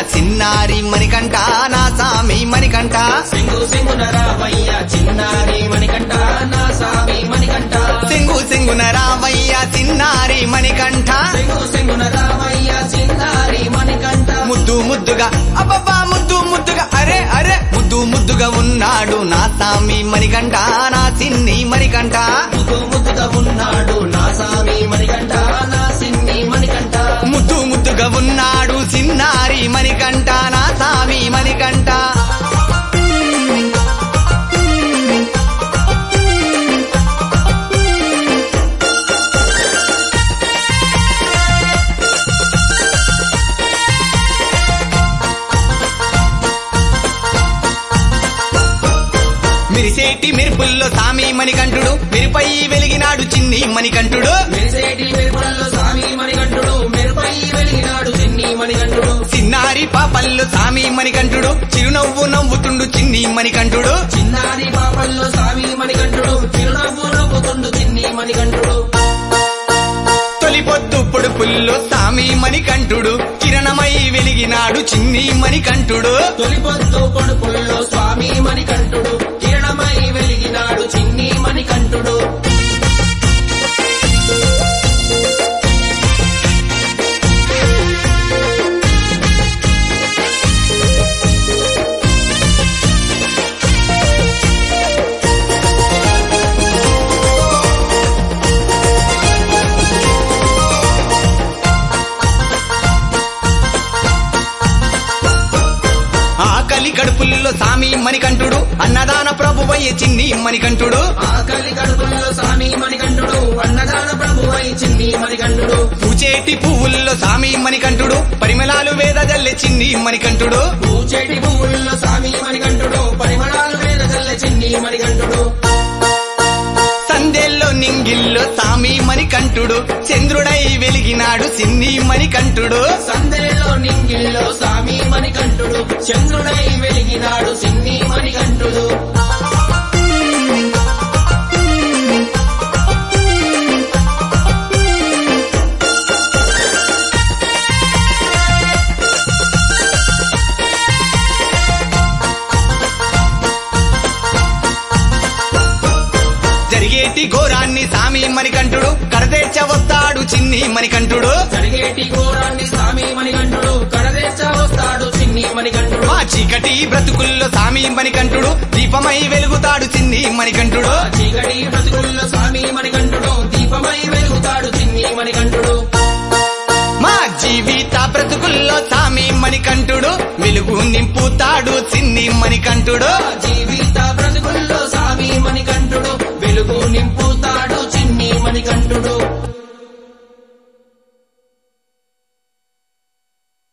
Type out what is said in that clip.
చిన్నారి మణికంఠ నా సామి మణికంఠ సింగు సింగున రావయ్య చిన్నారి మణికంఠ నా సామి మణికంఠ సింగు సింగున రావయ్య చిన్నారి మణికంఠ సింగు సింగున రావయ్య చిన్నారి మణికంఠ ముద్దు ముద్దుగా అబ్బబ్బా ముద్దు ముద్దుగా అరే అరే ముద్దు ముద్దుగా ఉన్నాడు నా సామి మణికంఠ నా సిన్ని మణికంఠ ముద్దు ముద్దుగా ఉన్నాడు నా సామి మణికంఠ నా సిన్ని మణికంఠ ముద్దు ముద్దుగా ఉన్నాడు చిన్నారి మణికంఠ నా సామి మణికంఠ మిరిసేటి మెరుపుల్లో సామి మణికంఠుడు మెరుపై వెలిగినాడు చిన్ని మణికంఠుడు మెరిసేటి మెరుపుల్లో సామి మణికంఠుడు మెరుపై వెలిగినాడు చిన్ని మణికంఠుడు చిన్నారి పాపల్లో సామి మణికంఠుడు చిరునవ్వు నవ్వుతుండు చిన్ని మణికంఠుడు చిన్నారి పాపల్లో సామి మణికంఠుడు చిరునవ్వు నవ్వుతుండు చిన్ని మణికంఠుడు తొలి పొద్దు పొడుపుల్లో సామి మణికంఠుడు కిరణమై వెలిగినాడు చిన్ని మణికంఠుడు తొలి పొద్దు పొడుపుల్లో స్వామి మణికంఠుడు కిరణమై వెలిగినాడు చిన్ని మణికంఠుడు ఆకలి కడుపుల్లో సామి మణికంఠుడు అన్నదాన ప్రభువయ్య చిన్ని మణికంఠుడు ఆకలి కడుపుల్లో స్వామి మణికంఠుడు అన్నదాన ప్రభువై చిన్ని మణికంఠుడు పూచేటి పువ్వుల్లో సామి మణికంఠుడు పరిమళాలు వేదజల్లె చిన్ని మణికంఠుడు పూచేటి పువ్వుల్లో స్వామి మణికంఠుడు పరిమళాలు వేదజల్లె చిన్ని మణికంఠుడు సందేల్లో నింగిల్లో సామి మణికంఠుడు చంద్రుడై వెలిగినాడు చిన్ని మణికంఠుడు సందేలో నింగిల్లో స్వామి మణికంఠుడు చంద్రుడై వెలిగినాడు చిన్ని మణికంఠుడు జరిగేటి ఘోరాన్ని సామి మణికంఠుడు కడతేర్చ వస్తాడు చిన్ని మణికంఠుడు జరిగేటి ఘోరాన్ని స్వామి మణికంఠుడు కడదేశ వస్తాడు చిన్ని మణికంఠుడు మా చీకటి బ్రతుకుల్లో సామి మణికంఠుడు దీపమై వెలుగుతాడు చిన్ని మణికంఠుడు చీకటి బ్రతుకుల్లో స్వామి మణికంఠుడు దీపమై వెలుగుతాడు చిన్ని మణికంఠుడు మా జీవిత బ్రతుకుల్లో సామి మణికంఠుడు వెలుగు నింపుతాడు చిన్ని మణికంఠుడు జీవిత